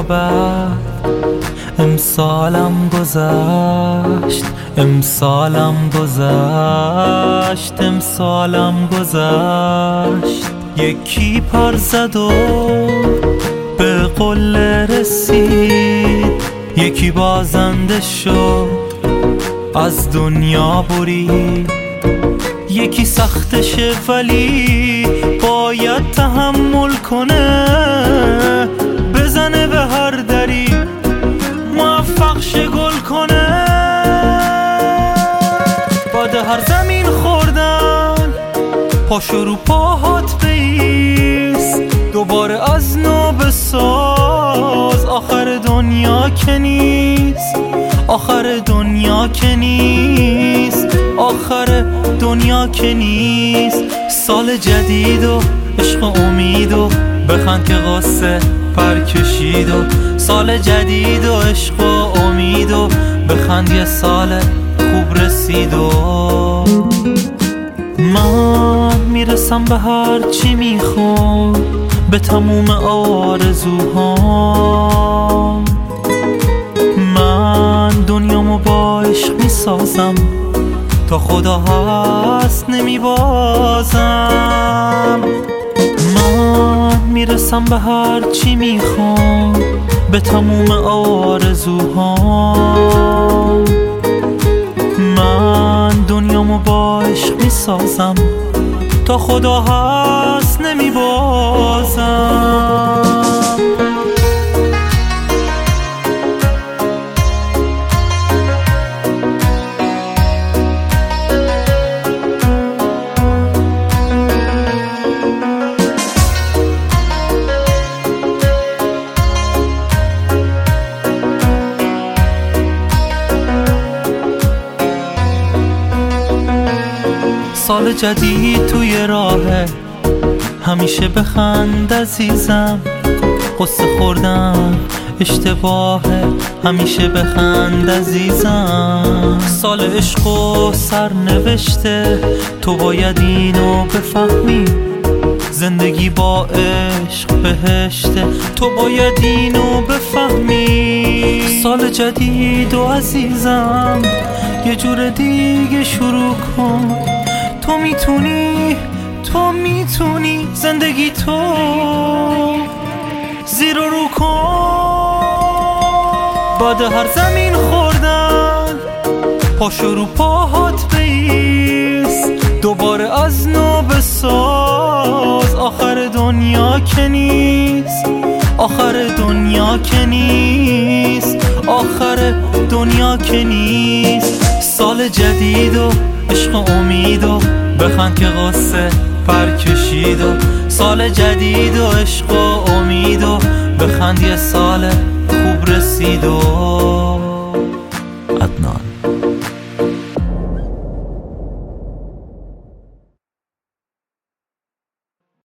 بد امسالم گذشت، امسالم گذشت، امسالم گذشت. یکی پر زد و به قله رسید، یکی بازنده شد از دنیا برید. یکی سختشه ولی باید تحمل کنه، بزنه به هر دری موفق شه گل کنه. بعد هر زمین خوردن پاشو رو پاهات بیست، دوباره از نو بساز. آخر دنیا که نیست، آخر دنیا که نیست، آخر دنیا که نیست. سال جدید و عشق و امید و بخند که قصه پر کشید. و سال جدید و عشق و امید و بخند یه سال خوب رسید. و من میرسم به هر چی میخوام، به تموم آرزوهام. من دنیامو با عشق میسازم، تا خدا هست نمیبازم. من میرسم به هر چی میخوام، به تموم آرزوهام. من دنیامو با عشق میسازم، تا خدا هست نمیبازم. سال جدید توی راهه، همیشه بخند عزیزم. قصه خوردن اشتباهه، همیشه بخند عزیزم. سال عشق و سرنوشته، تو باید اینو بفهمی. زندگی با عشق بهشته، تو باید اینو بفهمی. سال جدید و عزیزم یه جور دیگه شروع کن. تو میتونی، تو میتونی زندگی تو زیر و رو کن. بعد هر زمین خوردن پاشو رو پاهات بیست، دوباره از نو بساز. آخر دنیا که نیست، آخر دنیا که نیست، آخر دنیا که نیست. سال جدید و عشق و امید و بخند که قصه پر کشید. و سال جدید و عشق و امید و بخند یه سال خوب رسید. و